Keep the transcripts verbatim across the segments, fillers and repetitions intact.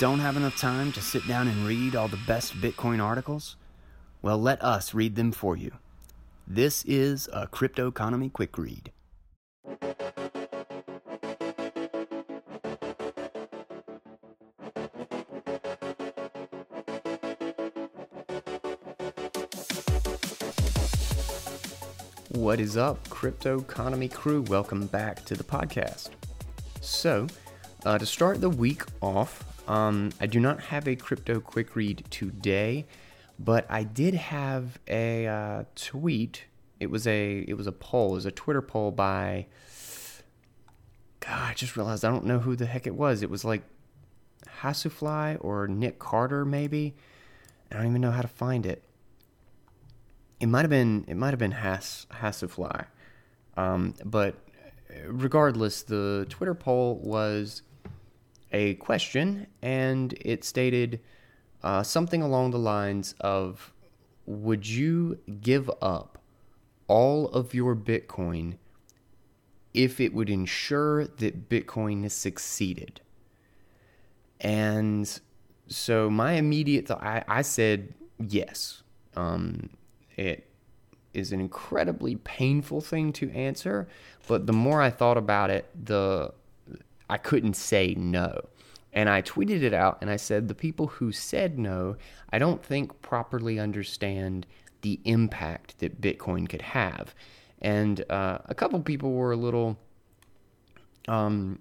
don't have enough time to sit down and read all the best Bitcoin articles? Well, let us read them for you. This is a Crypto Economy Quick Read. What is up, Crypto Economy crew? Welcome back to the podcast. So, uh, to start the week off, um, I do not have a Crypto Quick Read today, but I did have a uh, tweet. It was a it was a poll. It was a Twitter poll by. God, I just realized I don't know who the heck it was. It was like Hasufly or Nick Carter, maybe. I don't even know how to find it. It might have been it might have been Has Hasufly, um, but regardless, the Twitter poll was a question, and it stated uh, something along the lines of, "Would you give up all of your Bitcoin if it would ensure that Bitcoin succeeded?" And so my immediate thought, I, I said yes. Um, It is an incredibly painful thing to answer, but the more I thought about it, the I couldn't say no. And I tweeted it out, and I said, the people who said no, I don't think properly understand the impact that Bitcoin could have. And uh, a couple people were a little, um,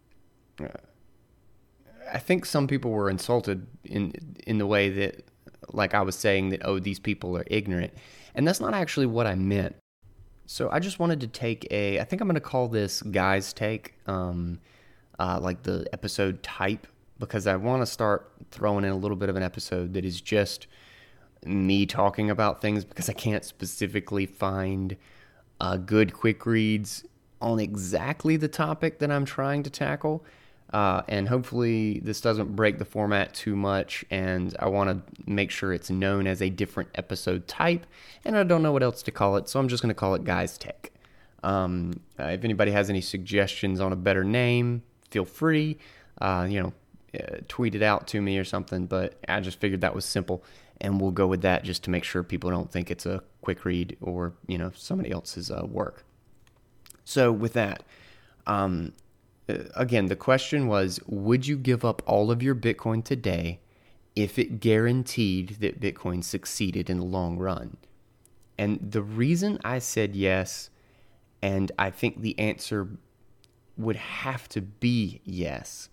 I think some people were insulted in in the way that, like I was saying that, oh, these people are ignorant. And that's not actually what I meant. So I just wanted to take a, I think I'm going to call this Guy's Take, um, uh, like the episode type, because I want to start throwing in a little bit of an episode that is just me talking about things, because I can't specifically find uh, good quick reads on exactly the topic that I'm trying to tackle. Uh, and hopefully this doesn't break the format too much, and I want to make sure it's known as a different episode type, and I don't know what else to call it, so I'm just going to call it Guy's Take. Um, uh, if anybody has any suggestions on a better name, feel free, uh, you know, uh, tweet it out to me or something, but I just figured that was simple, and we'll go with that just to make sure people don't think it's a quick read or, you know, somebody else's uh, work. So with that, um... Again, the question was, would you give up all of your Bitcoin today if it guaranteed that Bitcoin succeeded in the long run? And the reason I said yes, and I think the answer would have to be yes,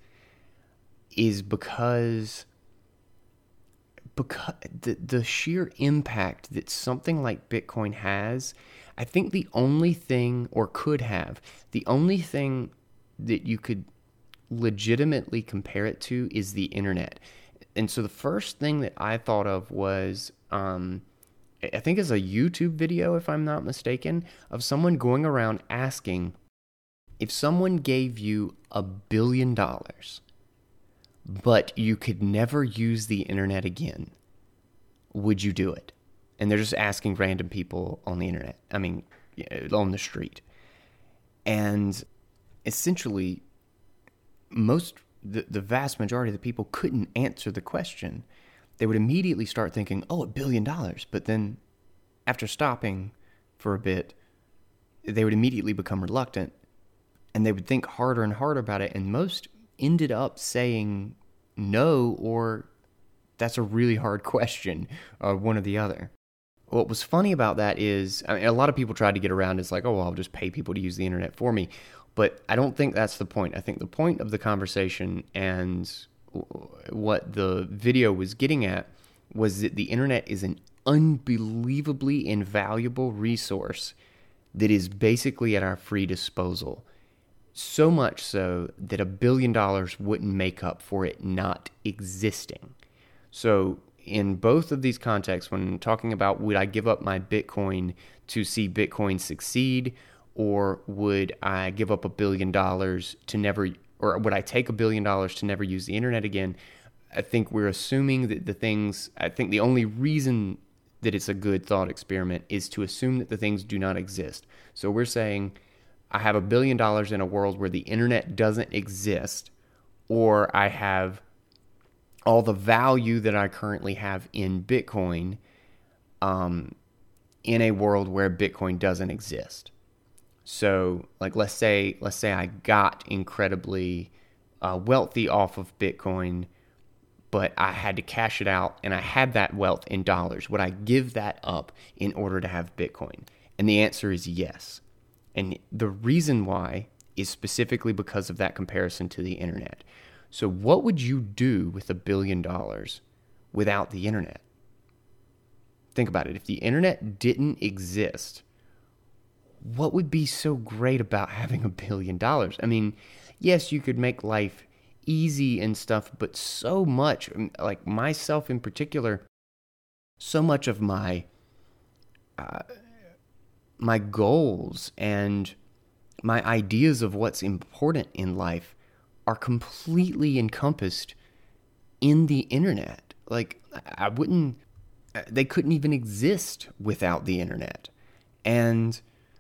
is because, because the, the sheer impact that something like Bitcoin has, I think the only thing, or could have, the only thing that you could legitimately compare it to is the internet. And so the first thing that I thought of was, um, I think it's a YouTube video, if I'm not mistaken, of someone going around asking, if someone gave you a billion dollars, but you could never use the internet again, would you do it? And they're just asking random people on the internet, I mean, on the street. And essentially, most the, the vast majority of the people couldn't answer the question. They would immediately start thinking, oh, a billion dollars. But then after stopping for a bit, they would immediately become reluctant, and they would think harder and harder about it. And most ended up saying no, or that's a really hard question, or one or the other. What was funny about that is, I mean, a lot of people tried to get around. It's like, oh, well, I'll just pay people to use the internet for me. But I don't think that's the point. I think the point of the conversation and what the video was getting at was that the internet is an unbelievably invaluable resource that is basically at our free disposal. So much so that a billion dollars wouldn't make up for it not existing. So in both of these contexts, when talking about would I give up my Bitcoin to see Bitcoin succeed, or would I give up a billion dollars to never, or would I take a billion dollars to never use the internet again? I think we're assuming that the things, I think the only reason that it's a good thought experiment is to assume that the things do not exist. So we're saying, I have a billion dollars in a world where the internet doesn't exist, or I have all the value that I currently have in Bitcoin um, in a world where Bitcoin doesn't exist. So, like, let's say, let's say I got incredibly uh, wealthy off of Bitcoin, but I had to cash it out and I had that wealth in dollars. Would I give that up in order to have Bitcoin? And the answer is yes. And the reason why is specifically because of that comparison to the internet. So what would you do with a billion dollars without the internet? Think about it. If the internet didn't exist, what would be so great about having a billion dollars? I mean, yes, you could make life easy and stuff, but so much, like myself in particular, so much of my uh, my goals and my ideas of what's important in life are completely encompassed in the internet. Like, I wouldn't, they couldn't even exist without the internet. And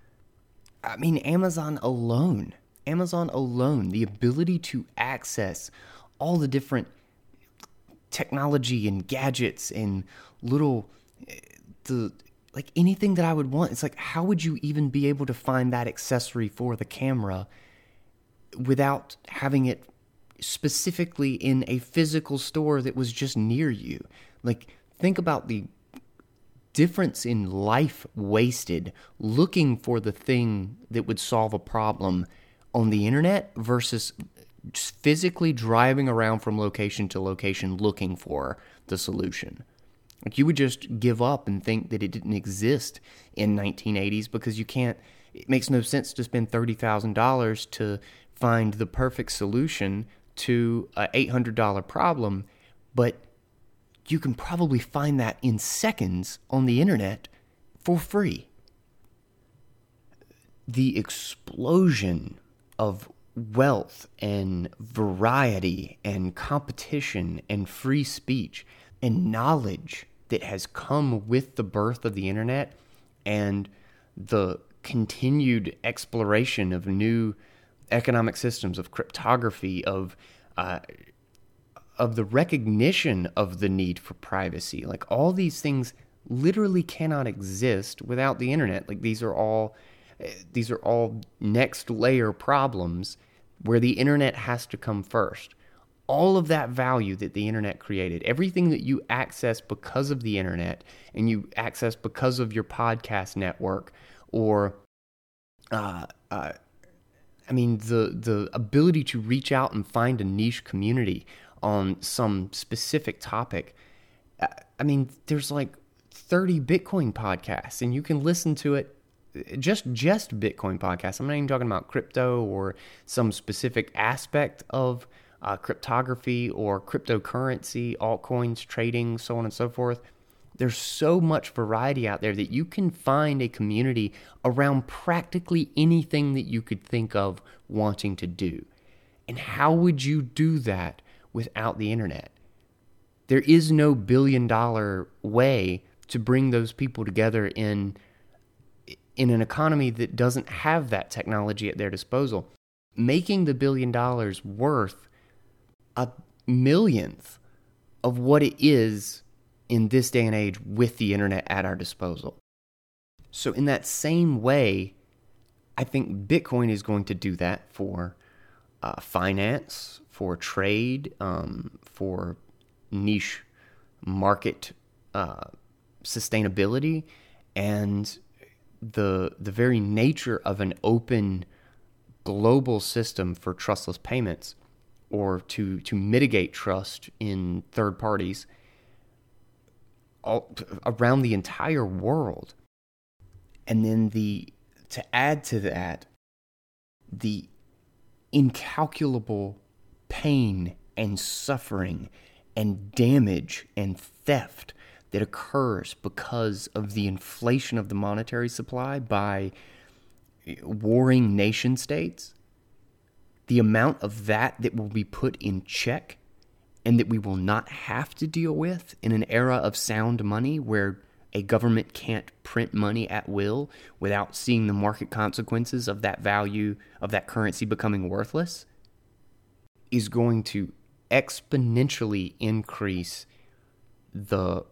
I mean, Amazon alone, Amazon alone, the ability to access all the different technology and gadgets and little, the, like anything that I would want. It's like, how would you even be able to find that accessory for the camera without having it specifically in a physical store that was just near you? Like, think about the difference in life wasted looking for the thing that would solve a problem on the internet versus just physically driving around from location to location looking for the solution. Like, you would just give up and think that it didn't exist in nineteen eighties because you can't, it makes no sense to spend thirty thousand dollars to find the perfect solution to an eight hundred dollars problem, but you can probably find that in seconds on the internet for free. The explosion of wealth and variety and competition and free speech and knowledge that has come with the birth of the internet and the continued exploration of new economic systems, of cryptography, of uh, of the recognition of the need for privacy. Like, all these things literally cannot exist without the internet. Like, these are all these are all next layer problems where the internet has to come first. All of that value that the internet created, everything that you access because of the internet and you access because of your podcast network, or uh, uh, I mean, the the ability to reach out and find a niche community on some specific topic. I mean, there's like thirty Bitcoin podcasts, and you can listen to it, just just Bitcoin podcasts. I'm not even talking about crypto or some specific aspect of uh, cryptography or cryptocurrency, altcoins, trading, so on and so forth. There's so much variety out there that you can find a community around practically anything that you could think of wanting to do. And how would you do that without the internet? There is no billion dollar way to bring those people together in in an economy that doesn't have that technology at their disposal. Making the billion dollars worth a millionth of what it is in this day and age with the internet at our disposal. So in that same way, I think Bitcoin is going to do that for uh, finance, for trade, um, for niche market uh, sustainability, and the the very nature of an open global system for trustless payments, or to to mitigate trust in third parties all around the entire world. And then the to add to that, the incalculable pain and suffering and damage and theft that occurs because of the inflation of the monetary supply by warring nation states, the amount of that that will be put in check and that we will not have to deal with in an era of sound money where a government can't print money at will without seeing the market consequences of that value of that currency becoming worthless, is going to exponentially increase the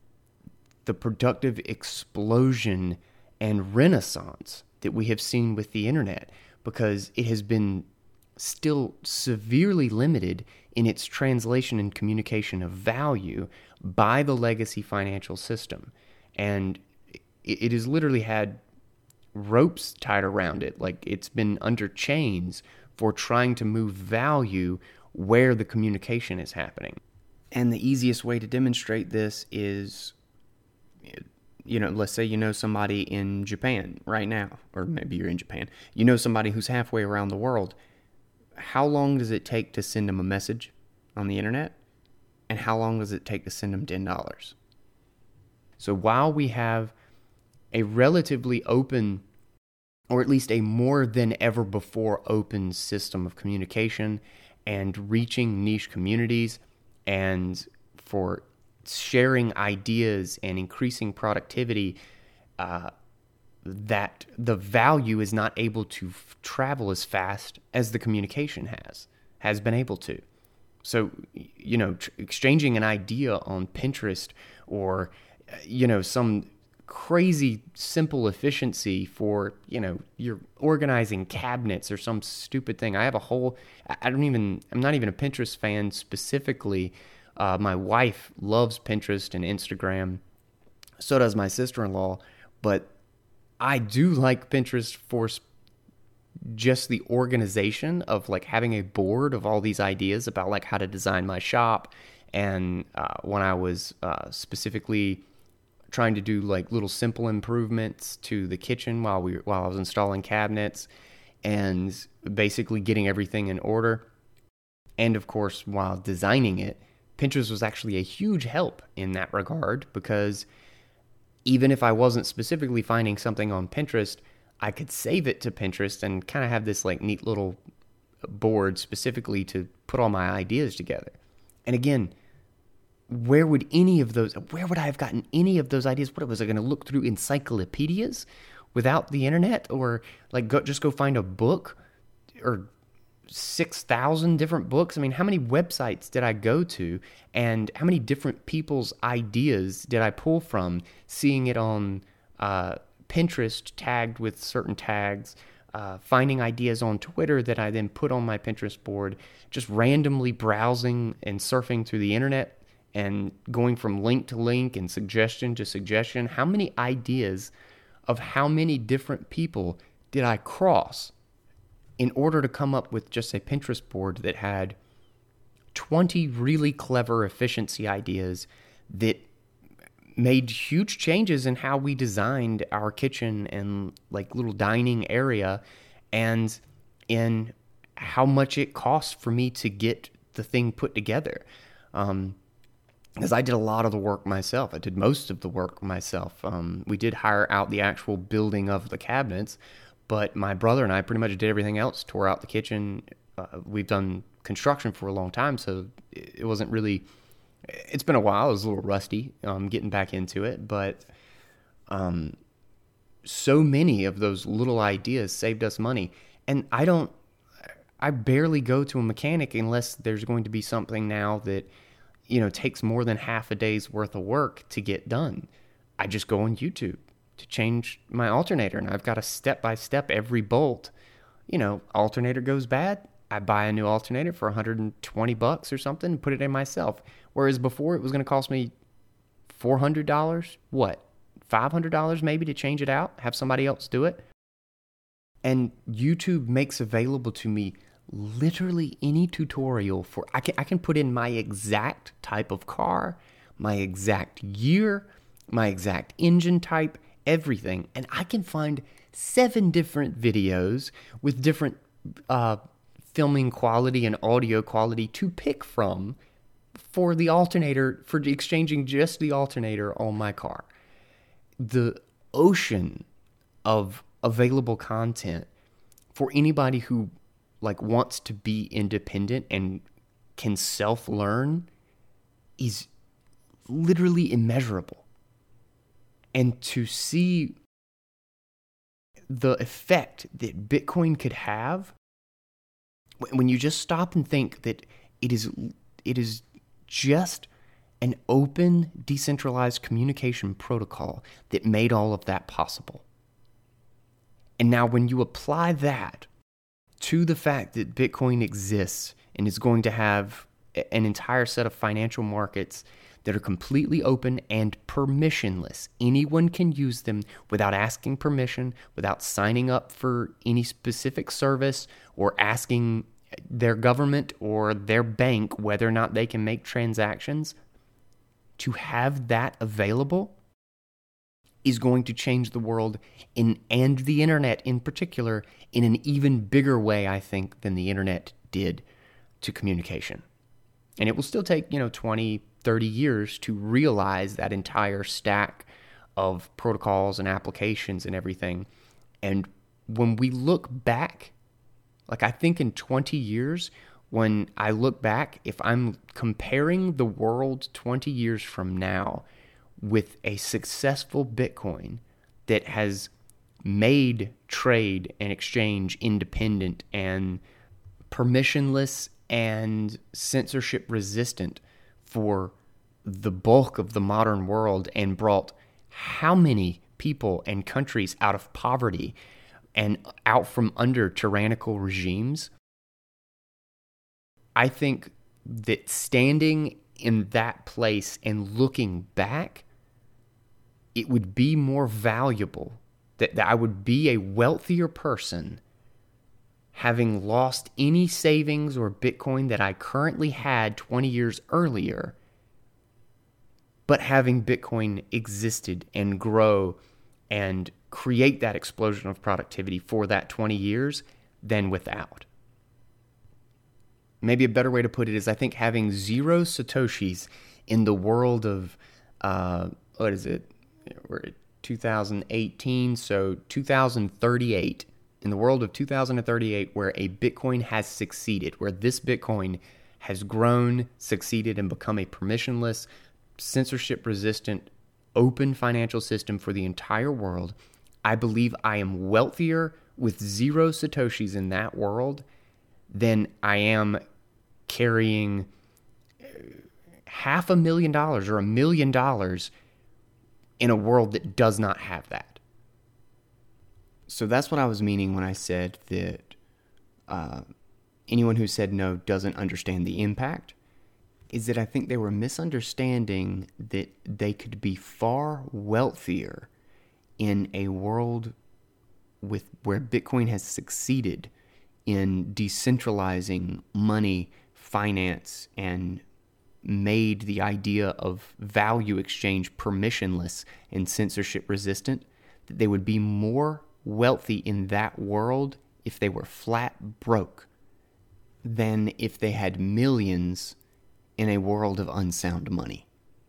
the productive explosion and renaissance that we have seen with the internet, because it has been still severely limited in its translation and communication of value by the legacy financial system. And it, it has literally had ropes tied around it, like it's been under chains for trying to move value where the communication is happening. And the easiest way to demonstrate this is, you know, let's say you know somebody in Japan right now, or maybe you're in Japan. You know somebody who's halfway around the world. How long does it take to send them a message on the internet? And how long does it take to send them ten dollars? So while we have a relatively open, or at least a more than ever before open system of communication and reaching niche communities, and for sharing ideas and increasing productivity, uh, that the value is not able to f- travel as fast as the communication has, has been able to. So, you know, tr- exchanging an idea on Pinterest, or, you know, some crazy simple efficiency for, you know, you're organizing cabinets or some stupid thing. I have a whole, I don't even, I'm not even a Pinterest fan specifically. Uh, my wife loves Pinterest and Instagram. So does my sister-in-law. But I do like Pinterest for just the organization of like having a board of all these ideas about like how to design my shop. And uh, when I was uh, specifically trying to do like little simple improvements to the kitchen while we while I was installing cabinets, and basically getting everything in order. And of course, while designing it, Pinterest was actually a huge help in that regard, because even if I wasn't specifically finding something on Pinterest, I could save it to Pinterest and kind of have this like neat little board specifically to put all my ideas together. And again, where would any of those, where would I have gotten any of those ideas? What was I going to look through encyclopedias without the internet, or like go, just go find a book, or six thousand different books? I mean, how many websites did I go to, and how many different people's ideas did I pull from, seeing it on uh, Pinterest tagged with certain tags, uh, finding ideas on Twitter that I then put on my Pinterest board, just randomly browsing and surfing through the internet and going from link to link and suggestion to suggestion. How many ideas of how many different people did I cross in order to come up with just a Pinterest board that had twenty really clever efficiency ideas that made huge changes in how we designed our kitchen and like little dining area, and in how much it costs for me to get the thing put together. Um, because I did a lot of the work myself. I did most of the work myself. Um, we did hire out the actual building of the cabinets, but my brother and I pretty much did everything else, tore out the kitchen. Uh, we've done construction for a long time, so it wasn't really, it's been a while. I was a little rusty um, getting back into it, but um, so many of those little ideas saved us money. And I don't, I barely go to a mechanic unless there's going to be something now that, you know, takes more than half a day's worth of work to get done. I just go on YouTube to change my alternator, and I've got a step-by-step every bolt. You know, alternator goes bad, I buy a new alternator for one hundred twenty bucks or something and put it in myself. Whereas before it was going to cost me four hundred dollars, what, five hundred dollars maybe to change it out, have somebody else do it. And YouTube makes available to me literally any tutorial for, I can I can put in my exact type of car, my exact year, my exact engine type, everything, and I can find seven different videos with different uh, filming quality and audio quality to pick from for the alternator, for exchanging just the alternator on my car. The ocean of available content for anybody who like wants to be independent and can self-learn is literally immeasurable. And to see the effect that Bitcoin could have, when you just stop and think that it is it is just an open, decentralized communication protocol that made all of that possible. And now when you apply that to the fact that Bitcoin exists and is going to have an entire set of financial markets that are completely open and permissionless. Anyone can use them without asking permission, without signing up for any specific service or asking their government or their bank whether or not they can make transactions. To have that available is going to change the world in and the internet in particular in an even bigger way, I think, than the internet did to communication. And it will still take, you know, twenty, thirty years to realize that entire stack of protocols and applications and everything. And when we look back, like I think in twenty years, when I look back, if I'm comparing the world twenty years from now with a successful Bitcoin that has made trade and exchange independent and permissionless and censorship resistant for the bulk of the modern world and brought how many people and countries out of poverty and out from under tyrannical regimes, I think that standing in that place and looking back, it would be more valuable, that, that I would be a wealthier person having lost any savings or Bitcoin that I currently had twenty years earlier, but having Bitcoin existed and grow and create that explosion of productivity for that twenty years than without. Maybe a better way to put it is I think having zero Satoshis in the world of, uh, what is it? We're at two thousand eighteen, so two thousand thirty-eight. In the world of two thousand thirty-eight, where a Bitcoin has succeeded, where this Bitcoin has grown, succeeded, and become a permissionless, censorship-resistant, open financial system for the entire world, I believe I am wealthier with zero Satoshis in that world than I am carrying half a million dollars or a million dollars in a world that does not have that. So that's what I was meaning when I said that uh, anyone who said no doesn't understand the impact, is that I think they were misunderstanding that they could be far wealthier in a world with where Bitcoin has succeeded in decentralizing money, finance, and made the idea of value exchange permissionless and censorship resistant, that they would be more wealthy in that world if they were flat broke than if they had millions in a world of unsound money.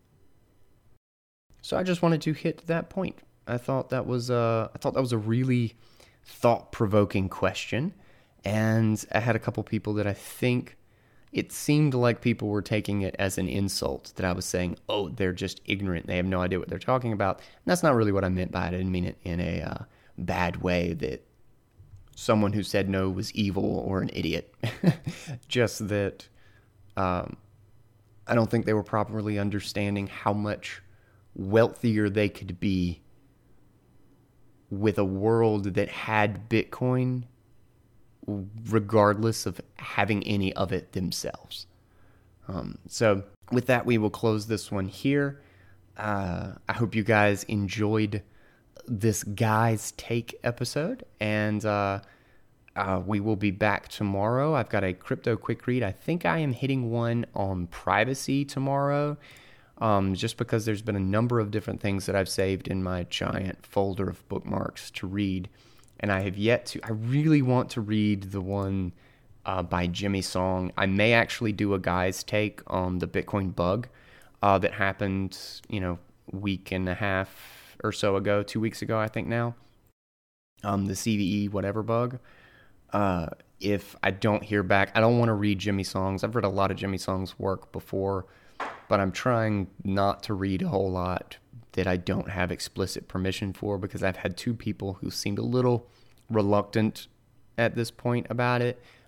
So I just wanted to hit that point. I thought that was a, I thought that was a really thought-provoking question, and I had a couple people that I think it seemed like people were taking it as an insult, that I was saying, oh, they're just ignorant, they have no idea what they're talking about. And that's not really what I meant by it. I didn't mean it in a uh, bad way, that someone who said no was evil or an idiot. Just that um, I don't think they were properly understanding how much wealthier they could be with a world that had Bitcoin, regardless of having any of it themselves. Um, so with that, we will close this one here. Uh, I hope you guys enjoyed this Guy's Take episode, and uh, uh, we will be back tomorrow. I've got a crypto quick read. I think I am hitting one on privacy tomorrow, um, just because there's been a number of different things that I've saved in my giant folder of bookmarks to read, and I have yet to. I really want to read the one uh, by Jimmy Song. I may actually do a Guy's Take on the Bitcoin bug uh, that happened, you know, week and a half or so ago, two weeks ago, I think now, um, the C V E whatever bug. Uh, if I don't hear back, I don't want to read Jimmy Song's. I've read a lot of Jimmy Song's work before, but I'm trying not to read a whole lot that I don't have explicit permission for, because I've had two people who seemed a little reluctant at this point about it.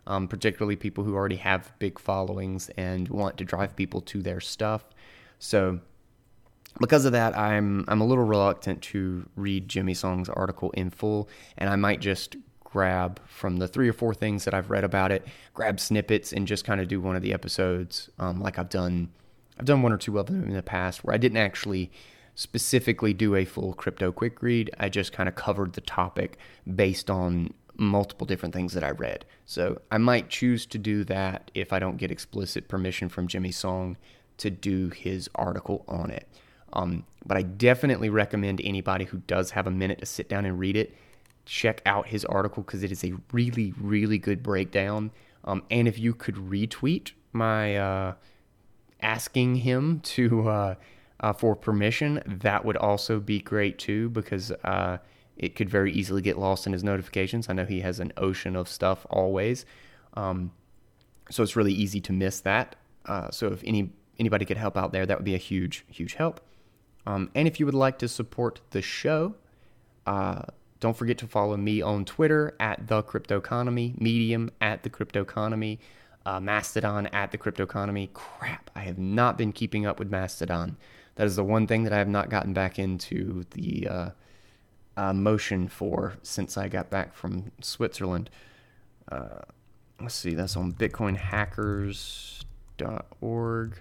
um, particularly people who already have big followings and want to drive people to their stuff. So because of that, I'm I'm a little reluctant to read Jimmy Song's article in full, and I might just grab from the three or four things that I've read about it, grab snippets and just kind of do one of the episodes um, like I've done. I've done one or two of them in the past where I didn't actually specifically do a full crypto quick read. I just kind of covered the topic based on multiple different things that I read. So I might choose to do that if I don't get explicit permission from Jimmy Song to do his article on it. Um, but I definitely recommend anybody who does have a minute to sit down and read it, check out his article because it is a really, really good breakdown. Um, and if you could retweet my uh, asking him to uh, uh, for permission, that would also be great too, because uh, it could very easily get lost in his notifications. I know he has an ocean of stuff always, um, so it's really easy to miss that. Uh, so if any anybody could help out there, that would be a huge, huge help. Um, and if you would like to support the show, uh, don't forget to follow me on Twitter at The Cryptoconomy, Medium at The Cryptoconomy, uh, Mastodon at The Cryptoconomy. Crap, I have not been keeping up with Mastodon. That is the one thing that I have not gotten back into the uh, uh, motion for since I got back from Switzerland. Uh, let's see, that's on bitcoin hackers dot org.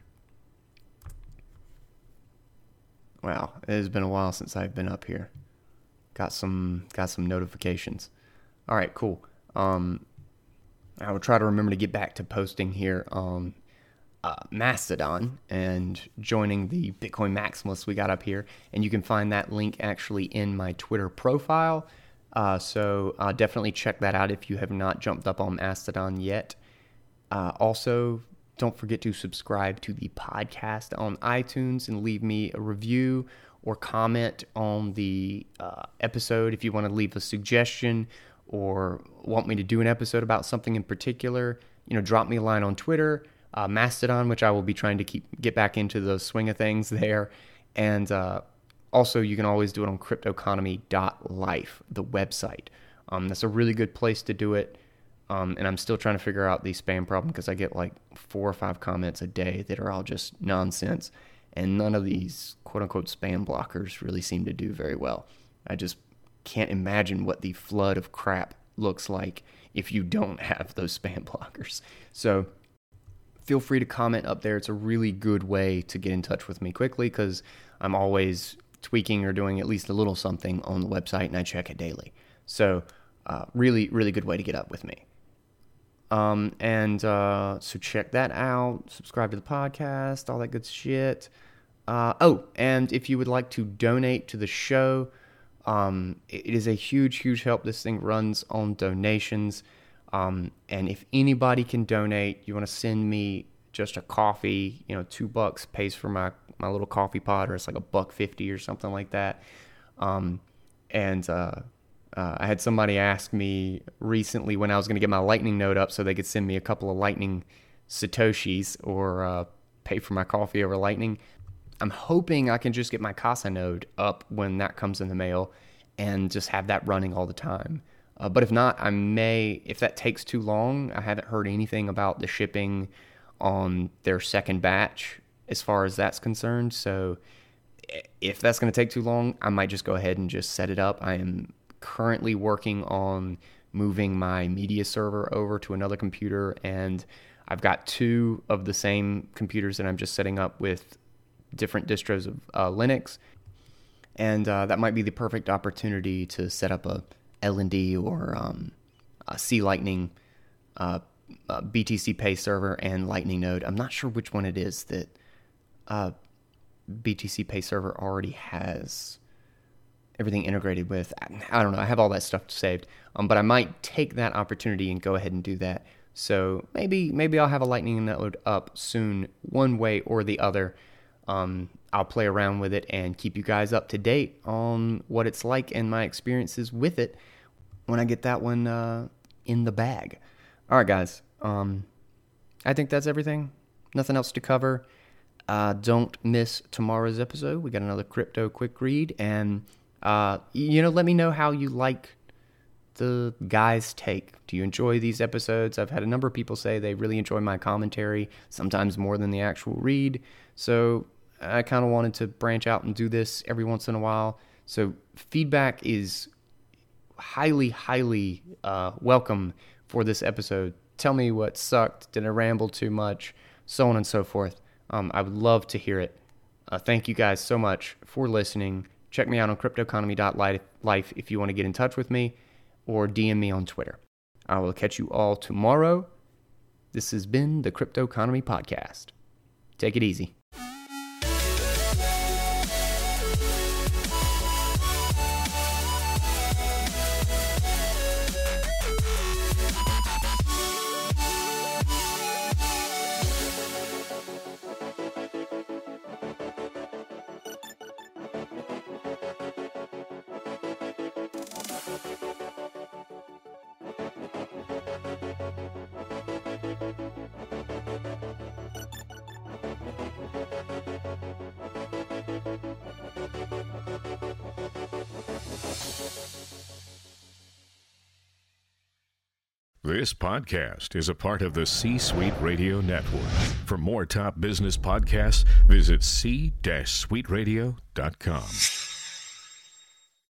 Wow, it has been a while since I've been up here. Got some got some notifications. All right, cool. Um, I will try to remember to get back to posting here on uh, Mastodon and joining the Bitcoin Maximalists we got up here. And you can find that link actually in my Twitter profile. Uh, so uh, definitely check that out if you have not jumped up on Mastodon yet. Uh, also, don't forget to subscribe to the podcast on iTunes and leave me a review or comment on the uh, episode if you want to leave a suggestion or want me to do an episode about something in particular. You know, drop me a line on Twitter, uh, Mastodon, which I will be trying to keep get back into the swing of things there. And uh, also, you can always do it on cryptoconomy dot life, the website. Um, that's a really good place to do it. Um, and I'm still trying to figure out the spam problem because I get like four or five comments a day that are all just nonsense. And none of these quote-unquote spam blockers really seem to do very well. I just can't imagine what the flood of crap looks like if you don't have those spam blockers. So feel free to comment up there. It's a really good way to get in touch with me quickly because I'm always tweaking or doing at least a little something on the website, and I check it daily. So uh, really, really good way to get up with me. Um, and, uh, so check that out, subscribe to the podcast, all that good shit. Uh, oh, and if you would like to donate to the show, um, it is a huge, huge help. This thing runs on donations. Um, and if anybody can donate, you want to send me just a coffee, you know, two bucks pays for my, my little coffee pot, or it's like a buck fifty or something like that. Um, and, uh, Uh, I had somebody ask me recently when I was going to get my Lightning node up so they could send me a couple of Lightning Satoshis or uh, pay for my coffee over Lightning. I'm hoping I can just get my Casa node up when that comes in the mail and just have that running all the time. Uh, but if not, I may, if that takes too long, I haven't heard anything about the shipping on their second batch as far as that's concerned. So if that's going to take too long, I might just go ahead and just set it up. I am currently working on moving my media server over to another computer, and I've got two of the same computers that I'm just setting up with different distros of uh, Linux, and uh, that might be the perfect opportunity to set up a L N D or um, a C Lightning uh, uh, B T C Pay server and Lightning node. I'm not sure which one it is that uh, B T C Pay server already has everything integrated with. I don't know. I have all that stuff saved, um, but I might take that opportunity and go ahead and do that. So maybe maybe I'll have a Lightning node up soon, one way or the other. Um, I'll play around with it and keep you guys up to date on what it's like and my experiences with it when I get that one uh, in the bag. All right, guys. Um, I think that's everything. Nothing else to cover. Uh, don't miss tomorrow's episode. We got another crypto quick read, and Uh, you know, let me know how you like the guys' take. Do you enjoy these episodes? I've had a number of people say they really enjoy my commentary, sometimes more than the actual read. So I kind of wanted to branch out and do this every once in a while. So feedback is highly, highly uh, welcome for this episode. Tell me what sucked. Did I ramble too much? So on and so forth. Um, I would love to hear it. Uh, thank you guys so much for listening. Check me out on cryptoeconomy dot life if you want to get in touch with me, or D M me on Twitter. I will catch you all tomorrow. This has been the Crypto Economy Podcast. Take it easy. This podcast is a part of the C-Suite Radio Network. For more top business podcasts, visit c suite radio dot com.